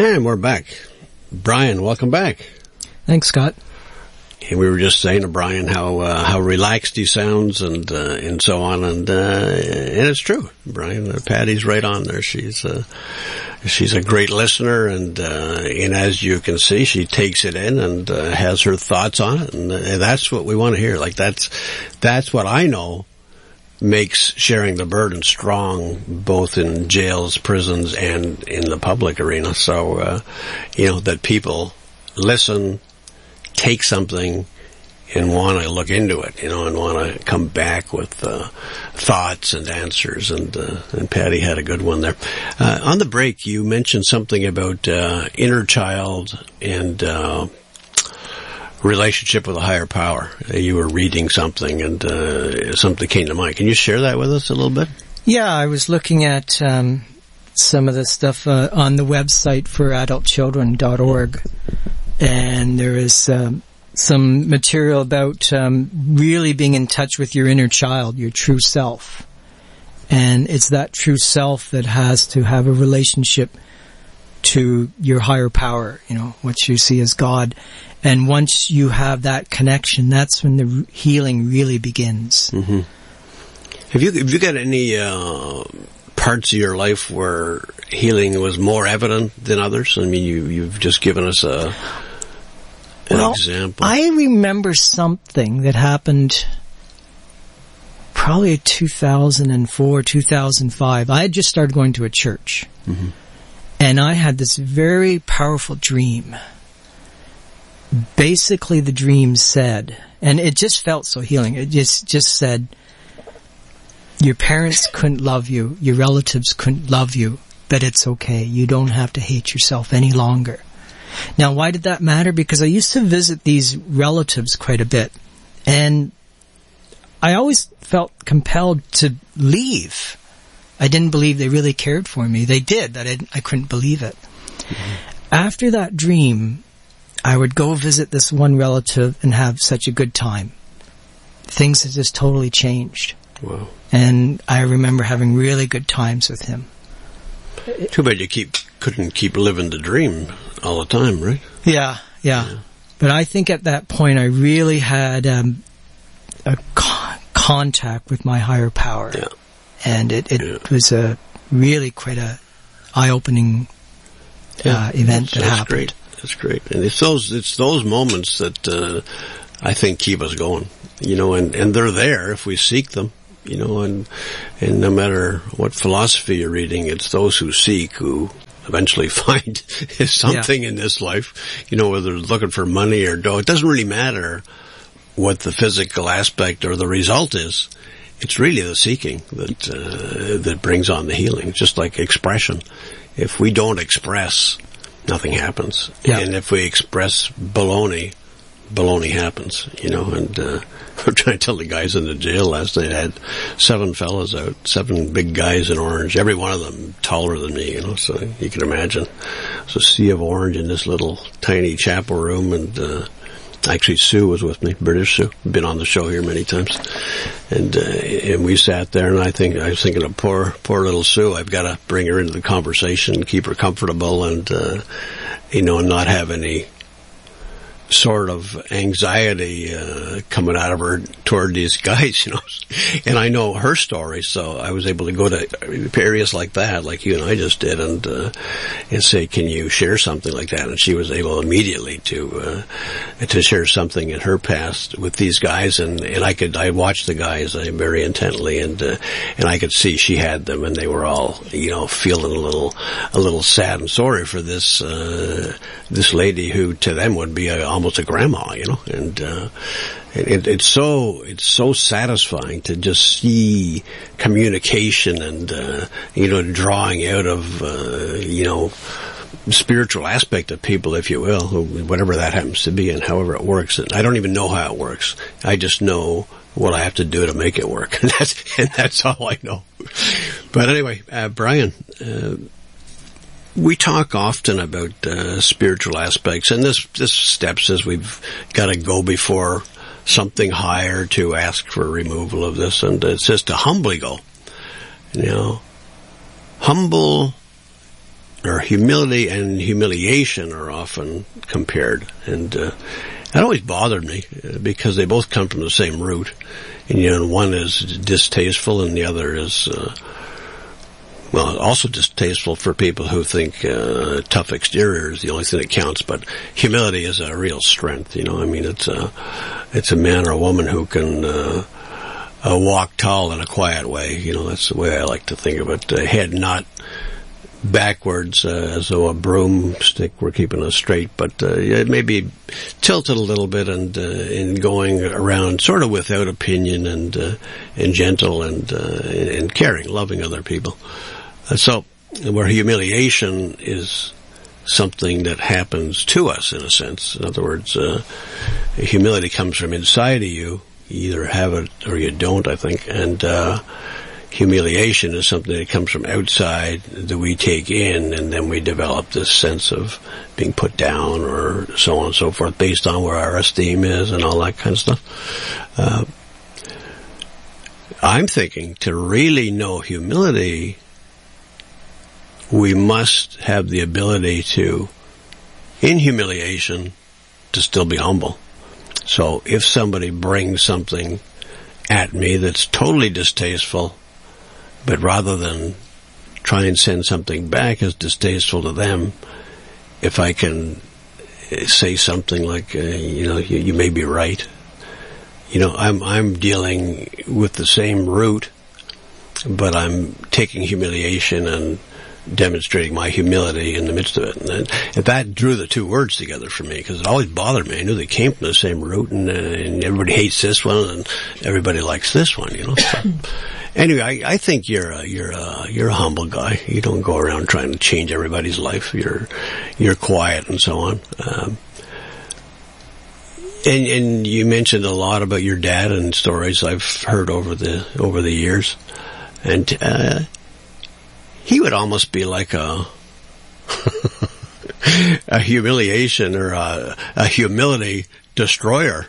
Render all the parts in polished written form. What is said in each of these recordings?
And we're back. Brian, welcome back. Thanks, Scott. And we were just saying to Brian how relaxed he sounds and so on, and it's true, Brian. Patty's right on there. She's a great listener, and as you can see, she takes it in and has her thoughts on it, and that's what we want to hear. Like that's what I know makes sharing the burden strong, both in jails, prisons, and in the public arena. So that people listen, take something, and want to look into it, and want to come back with thoughts and answers. And Patty had a good one there. On the break, you mentioned something about inner child and relationship with a higher power. You were reading something, and something came to mind. Can you share that with us a little bit? Yeah, I was looking at some of the stuff on the website for adultchildren.org, and there is some material about really being in touch with your inner child, your true self. And it's that true self that has to have a relationship to your higher power, what you see as God. And once you have that connection, that's when the healing really begins. Mm-hmm. Have you got any parts of your life where healing was more evident than others? I mean, you've just given us an example. I remember something that happened probably 2004, 2005. I had just started going to a church. Mm-hmm. And I had this very powerful dream. Basically, the dream said, and it just felt so healing, it just said, your parents couldn't love you, your relatives couldn't love you, but it's okay. You don't have to hate yourself any longer. Now, why did that matter? Because I used to visit these relatives quite a bit, and I always felt compelled to leave. I didn't believe they really cared for me. They did, but I couldn't believe it. Mm-hmm. After that dream, I would go visit this one relative and have such a good time. Things had just totally changed. Wow. And I remember having really good times with him. Too bad you couldn't keep living the dream all the time, right? Yeah. But I think at that point I really had a contact with my higher power. Yeah. And it was really quite a eye-opening event that happened. Great. That's great. And it's those moments that I think keep us going, and they're there if we seek them, and no matter what philosophy you're reading, it's those who seek who eventually find something in this life, whether they're looking for money or dough. It doesn't really matter what the physical aspect or the result is. It's really the seeking that brings on the healing, just like expression. If we don't express, nothing happens. Yeah. And if we express baloney happens, and I'm trying to tell the guys in the jail last night, I had 7 fellas out, 7 big guys in orange, every one of them taller than me, so you can imagine. It's a sea of orange in this little tiny chapel room, and actually Sue was with me, British Sue, been on the show here many times, and we sat there, and I was thinking of poor little Sue. I've got to bring her into the conversation, keep her comfortable, and and not have any sort of anxiety coming out of her toward these guys, And I know her story, so I was able to go to areas like that, like you and I just did, and say, "Can you share something like that?" And she was able immediately to share something in her past with these guys, and I watched the guys very intently, and I could see she had them, and they were all feeling a little sad and sorry for this lady who to them would be almost a grandma, and it's so satisfying to just see communication and drawing out of spiritual aspect of people, if you will, whatever that happens to be and however it works. And I don't even know how it works. I just know what I have to do to make it work, and that's all I know. But anyway, Brian, we talk often about spiritual aspects, and this step says we've got to go before something higher to ask for removal of this, and it says to humbly go. Humble or humility and humiliation are often compared, and that always bothered me because they both come from the same root, and one is distasteful and the other is also distasteful for people who think tough exterior is the only thing that counts. But humility is a real strength. I mean, it's a man or a woman who can walk tall in a quiet way. That's the way I like to think of it. Head not backwards as though a broomstick were keeping us straight, but it may be tilted a little bit and in going around sort of without opinion and gentle and caring, loving other people. So where humiliation is something that happens to us in a sense. In other words, humility comes from inside of you. You either have it or you don't, I think, and humiliation is something that comes from outside that we take in, and then we develop this sense of being put down or so on and so forth based on where our esteem is and all that kind of stuff. I'm thinking to really know humility, we must have the ability to, in humiliation, to still be humble. So if somebody brings something at me that's totally distasteful, but rather than try and send something back as distasteful to them, if I can say something like, you may be right. I'm dealing with the same root, but I'm taking humiliation and demonstrating my humility in the midst of it. And that drew the two words together for me, because it always bothered me. I knew they came from the same root, and everybody hates this one and everybody likes this one, So, anyway, I think you're a humble guy. You don't go around trying to change everybody's life. You're quiet and so on. And you mentioned a lot about your dad and stories I've heard over the years, and he would almost be like a humiliation or a humility destroyer.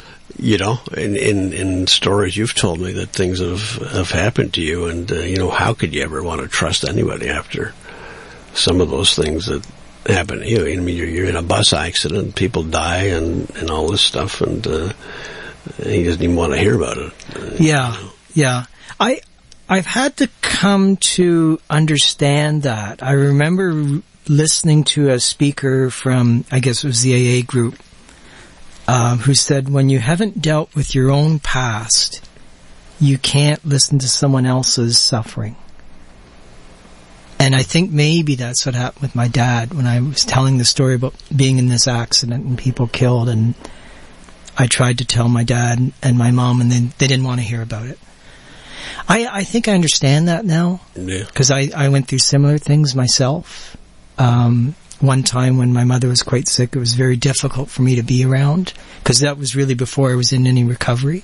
In stories you've told me that things have happened to you, and how could you ever want to trust anybody after some of those things that happen to you? I mean, you're in a bus accident, people die, and all this stuff, and he doesn't even want to hear about it. Yeah. I've had to come to understand that. I remember listening to a speaker from, I guess it was the AA group, who said, when you haven't dealt with your own past, you can't listen to someone else's suffering. And I think maybe that's what happened with my dad when I was telling the story about being in this accident and people killed, and I tried to tell my dad and my mom, and then they didn't want to hear about it. I think I understand that now. Yeah. Because I went through similar things myself. One time when my mother was quite sick, it was very difficult for me to be around, because that was really before I was in any recovery.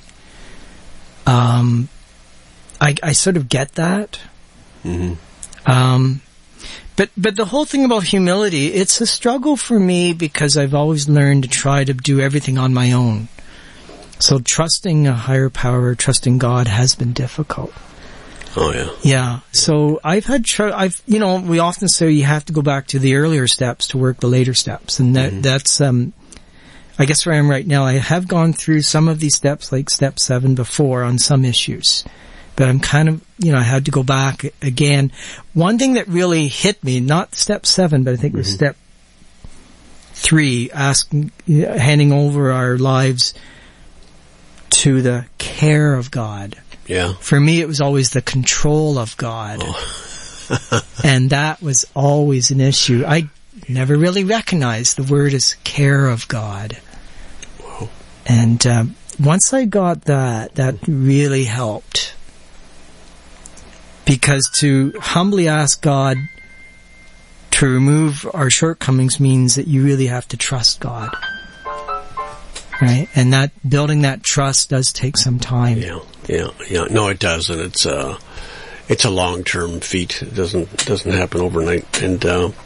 I sort of get that. Mm-hmm. But the whole thing about humility, it's a struggle for me because I've always learned to try to do everything on my own. So trusting a higher power, trusting God has been difficult. Oh yeah. Yeah. So I've had we often say you have to go back to the earlier steps to work the later steps, and that's I guess where I am right now. I have gone through some of these steps, like step 7 before, on some issues, but I'm kind of I had to go back again. One thing that really hit me, not step 7, but I think it was step 3, handing over our lives to the care of God. Yeah. For me, it was always the control of God. Oh. And that was always an issue. I never really recognized the word as care of God. Whoa. And once I got that really helped. Because to humbly ask God to remove our shortcomings means that you really have to trust God. Right? And that building that trust does take some time. Yeah. No, it does, and it's a long-term feat. It doesn't happen overnight, and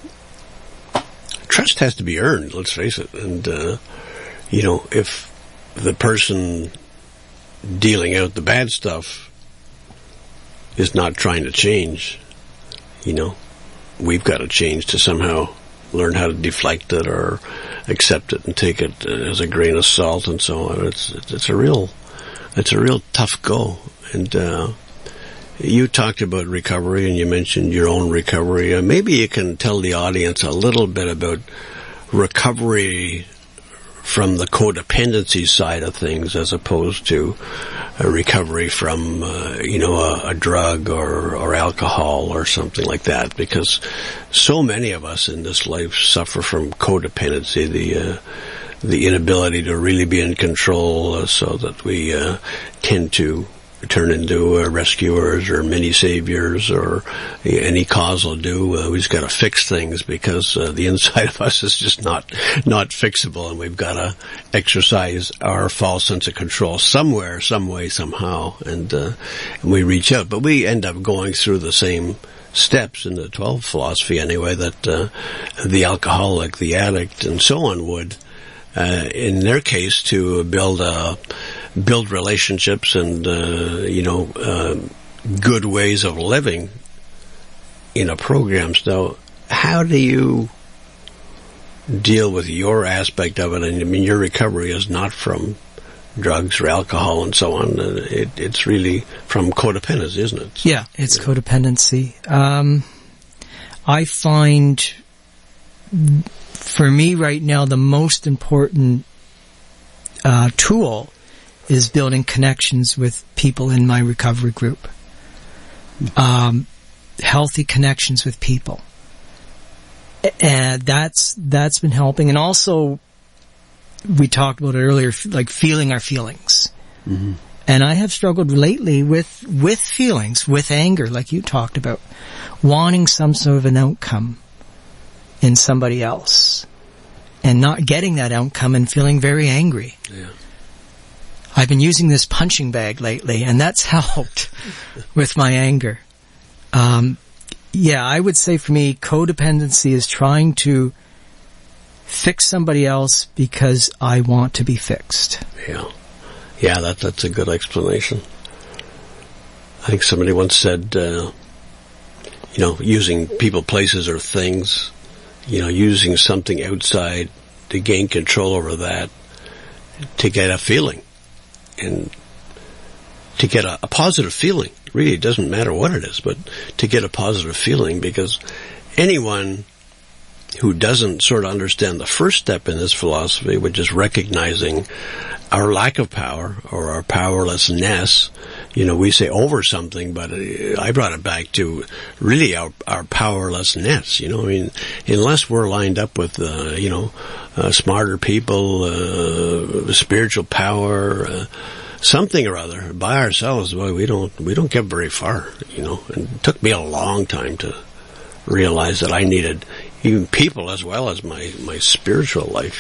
trust has to be earned. Let's face it. And if the person dealing out the bad stuff is not trying to change, we've got to change to somehow learn how to deflect it or accept it and take it as a grain of salt and so on. It's a real tough go. And you talked about recovery, and you mentioned your own recovery. Maybe you can tell the audience a little bit about recovery from the codependency side of things, as opposed to a recovery from, a drug or alcohol or something like that. Because so many of us in this life suffer from codependency, the inability to really be in control, so that we tend to turn into rescuers or mini saviors, or any cause will do. We just got to fix things because the inside of us is just not fixable, and we've got to exercise our false sense of control somewhere, some way, somehow, and we reach out. But we end up going through the same steps in the 12 philosophy anyway that the alcoholic, the addict, and so on would. In their case, to build relationships and good ways of living in a program. So, how do you deal with your aspect of it? And I mean, your recovery is not from drugs or alcohol and so on. It's really from codependency, isn't it? Yeah, it's codependency. I find, for me right now, the most important tool is building connections with people in my recovery group. Healthy connections with people. And that's been helping. And also, we talked about it earlier, like feeling our feelings. Mm-hmm. And I have struggled lately with feelings, with anger, like you talked about, wanting some sort of an outcome in somebody else and not getting that outcome and feeling very angry. Yeah. I've been using this punching bag lately, and that's helped with my anger. I would say for me, codependency is trying to fix somebody else because I want to be fixed. Yeah, that's a good explanation. I think somebody once said, using people, places, or things, using something outside to gain control over that, to get a feeling. And to get a positive feeling. Really, it doesn't matter what it is, but to get a positive feeling, because anyone who doesn't sort of understand the first step in this philosophy, which is recognizing our lack of power or our powerlessness, we say over something, but I brought it back to really our powerlessness. Unless we're lined up with, smarter people, spiritual power, something or other by ourselves, boy, we don't get very far. And it took me a long time to realize that I needed even people as well as my spiritual life.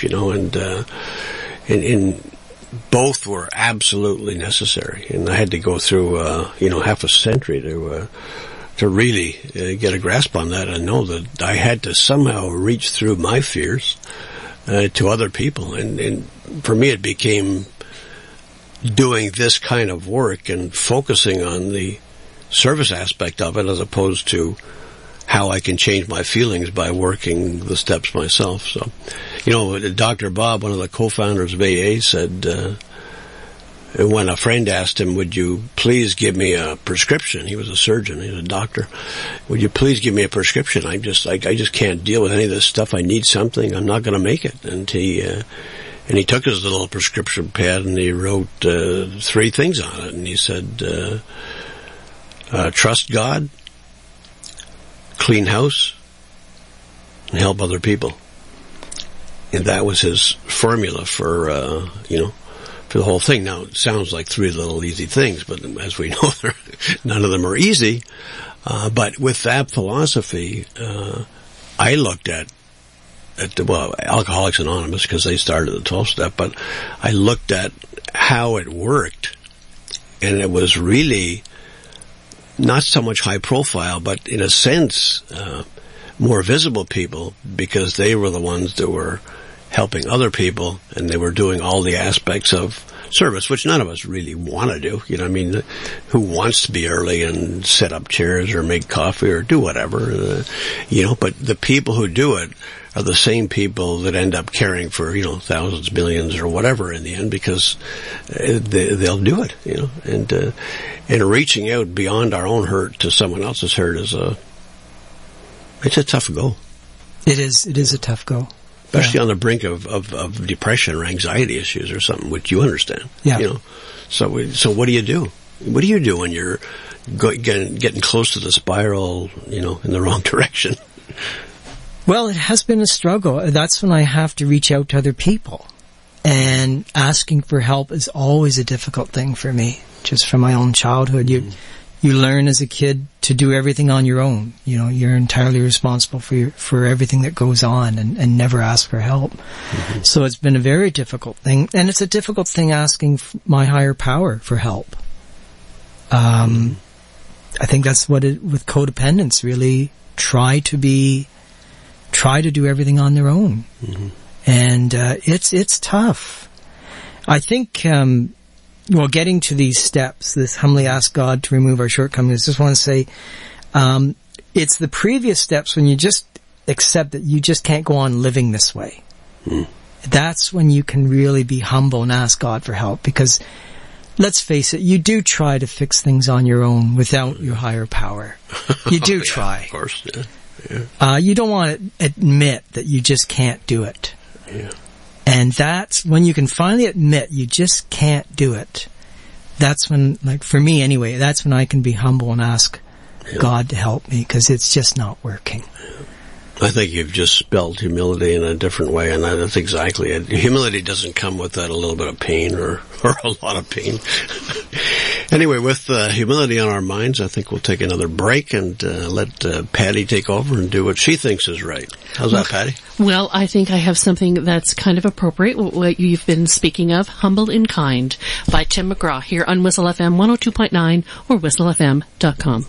And both were absolutely necessary, and I had to go through half a century to really get a grasp on that and know that I had to somehow reach through my fears to other people, and for me it became doing this kind of work and focusing on the service aspect of it as opposed to how I can change my feelings by working the steps myself. So, Dr. Bob, one of the co-founders of AA, said, when a friend asked him, would you please give me a prescription? He was a surgeon, he was a doctor. Would you please give me a prescription? I just can't deal with any of this stuff. I need something. I'm not going to make it. And he took his little prescription pad and he wrote 3 things on it. And he said, trust God, clean house, and help other people. And that was his formula for the whole thing. Now, it sounds like 3 little easy things, but as we know, none of them are easy. But with that philosophy, I looked at Alcoholics Anonymous, because they started the 12 step, but I looked at how it worked, and it was really not so much high profile, but in a sense, more visible people, because they were the ones that were helping other people, and they were doing all the aspects of service, which none of us really want to do. You know, I mean, who wants to be early and set up chairs or make coffee or do whatever, you know, but the people who do it are the same people that end up caring for, you know, thousands, millions or whatever in the end, because they'll do it, you know, and reaching out beyond our own hurt to someone else's hurt it's a tough go. It is a tough go. Especially on the brink of depression or anxiety issues or something, which you understand. Yeah. You know, so what do you do? What do you do when you're getting close to the spiral, you know, in the wrong direction? Well, it has been a struggle. That's when I have to reach out to other people. And asking for help is always a difficult thing for me, just from my own childhood. You learn as a kid to do everything on your own. You know, you're entirely responsible for everything that goes on and never ask for help. Mm-hmm. So it's been a very difficult thing. And it's a difficult thing asking my higher power for help. I think that's what with codependents really try to do everything on their own. Mm-hmm. And it's tough. I think getting to these steps, this humbly ask God to remove our shortcomings, I just want to say it's the previous steps when you just accept that you just can't go on living this way. Mm. That's when you can really be humble and ask God for help, because let's face it, you do try to fix things on your own without your higher power. You do try. Of course, yeah. Yeah. You don't want to admit that you just can't do it. Yeah. And that's when you can finally admit you just can't do it. That's when, like for me anyway, that's when I can be humble and ask God to help me, because it's just not working. Yeah. I think you've just spelled humility in a different way, and that's exactly it. Humility doesn't come without a little bit of pain or a lot of pain. Anyway, with humility on our minds, I think we'll take another break and let Patty take over and do what she thinks is right. How's that, Patty? Well, I think I have something that's kind of appropriate, what you've been speaking of, Humble and Kind by Tim McGraw, here on Whistle FM 102.9 or whistlefm.com.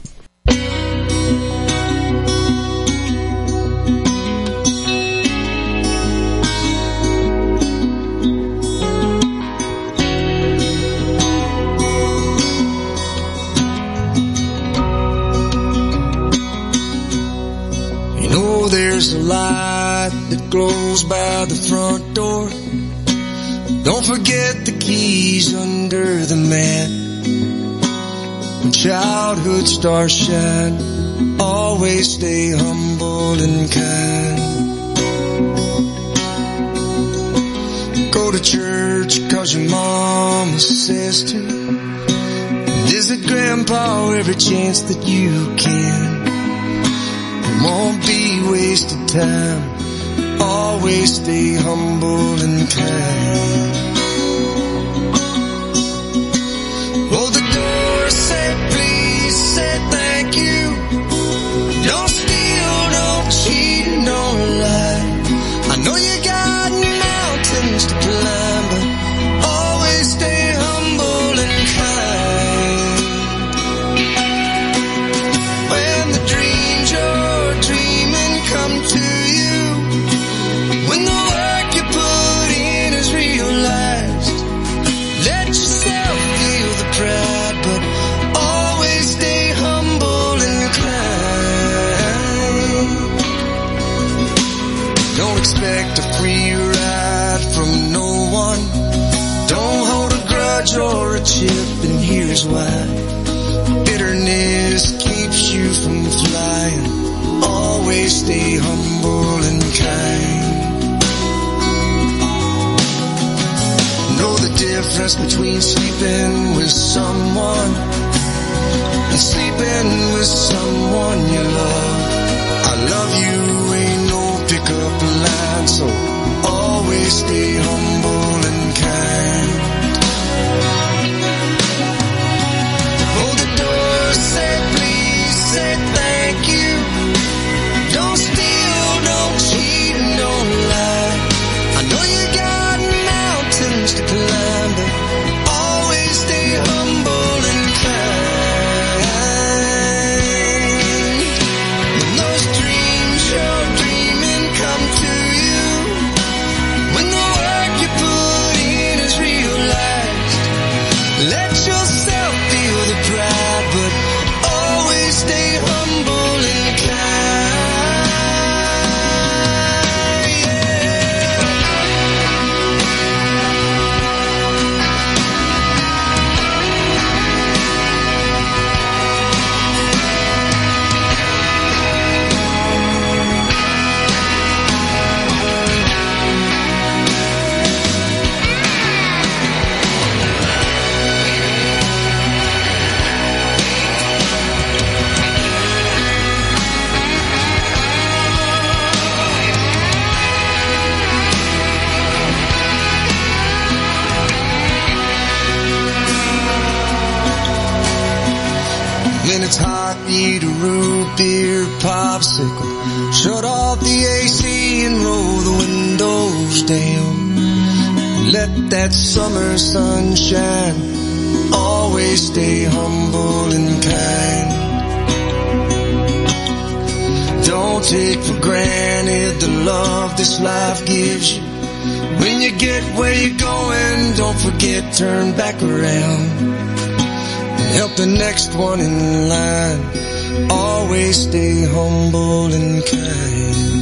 There's a light that glows by the front door. Don't forget the keys under the mat. When childhood stars shine, always stay humble and kind. Go to church 'cause your mama says to. Visit grandpa every chance that you can. Won't be wasted time. Always stay humble and kind. Hold the door, say please, say thank you. Don't steal, don't cheat, don't lie. I know you got mountains to climb, but always stay humble and kind. When the dreams you're dreaming come to you, when the work you put in is realized, let yourself feel the pride, but always stay humble and kind. Don't expect a free ride from no one. Don't hold a grudge or a chip, and here's why. Bitterness keeps you from flying. Always stay humble and kind. Know the difference between sleeping with someone and sleeping with someone you love. I love you ain't no pickup line, so always stay humble and kind. Hold the door, say please, say thank you. Don't steal, don't cheat, don't lie. I know you got mountains to climb, but always stay humble and kind. When those dreams you're down. Let that summer sun shine. Always stay humble and kind. Don't take for granted the love this life gives you. When you get where you're going, don't forget, turn back around and help the next one in line. Always stay humble and kind.